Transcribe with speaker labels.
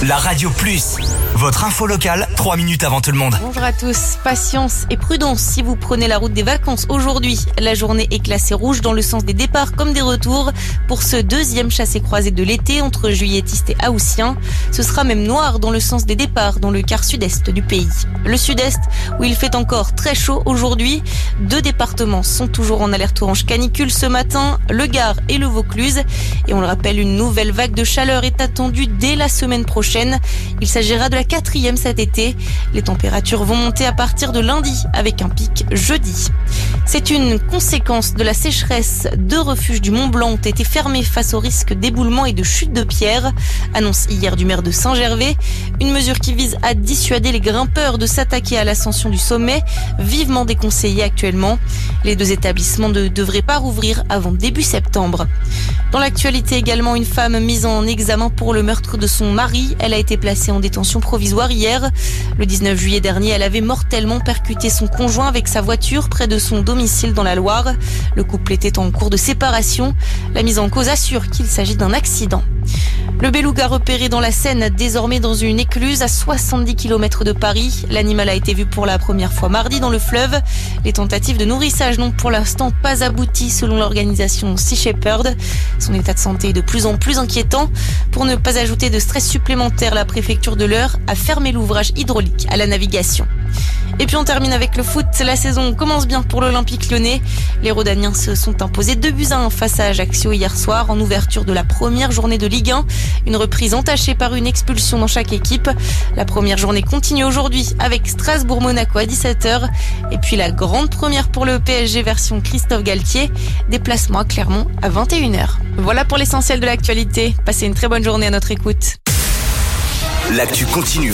Speaker 1: La Radio Plus, votre info locale, 3 minutes avant tout le monde.
Speaker 2: Bonjour à tous, patience et prudence si vous prenez la route des vacances aujourd'hui. La journée est classée rouge dans le sens des départs comme des retours pour ce deuxième chassé-croisé de l'été entre juilletistes et haussiens. Ce sera même noir dans le sens des départs dans le quart sud-est du pays. Le sud-est où il fait encore très chaud aujourd'hui. 2 départements sont toujours en alerte orange canicule ce matin, le Gard et le Vaucluse. Et on le rappelle, une nouvelle vague de chaleur est attendue dès la semaine prochaine. Il s'agira de la 4e cet été. Les températures vont monter à partir de lundi avec un pic jeudi. C'est une conséquence de la sécheresse. 2 refuges du Mont-Blanc ont été fermés face au risque d'éboulement et de chute de pierres. Annonce hier du maire de Saint-Gervais. Une mesure qui vise à dissuader les grimpeurs de s'attaquer à l'ascension du sommet, vivement déconseillée actuellement. Les 2 établissements ne devraient pas rouvrir avant début septembre. Dans l'actualité également, une femme mise en examen pour le meurtre de son mari. Elle a été placée en détention provisoire hier. Le 19 juillet dernier, elle avait mortellement percuté son conjoint avec sa voiture près de son domicile dans la Loire. Le couple était en cours de séparation. La mise en cause assure qu'il s'agit d'un accident. Le beluga repéré dans la Seine, désormais dans une écluse à 70 km de Paris. L'animal a été vu pour la première fois mardi dans le fleuve. Les tentatives de nourrissage n'ont pour l'instant pas abouti selon l'organisation Sea Shepherd. Son état de santé est de plus en plus inquiétant. Pour ne pas ajouter de stress supplémentaire, la préfecture de l'Eure a fermé l'ouvrage hydraulique à la navigation. Et puis on termine avec le foot. La saison commence bien pour l'Olympique Lyonnais. Les Rhodaniens se sont imposés 2-1 face à Ajaccio hier soir en ouverture de la première journée de Ligue 1. Une reprise entachée par une expulsion dans chaque équipe. La première journée continue aujourd'hui avec Strasbourg-Monaco à 17h. Et puis la grande première pour le PSG version Christophe Galtier. Déplacement à Clermont à 21h. Voilà pour l'essentiel de l'actualité. Passez une très bonne journée à notre écoute.
Speaker 1: L'actu continue.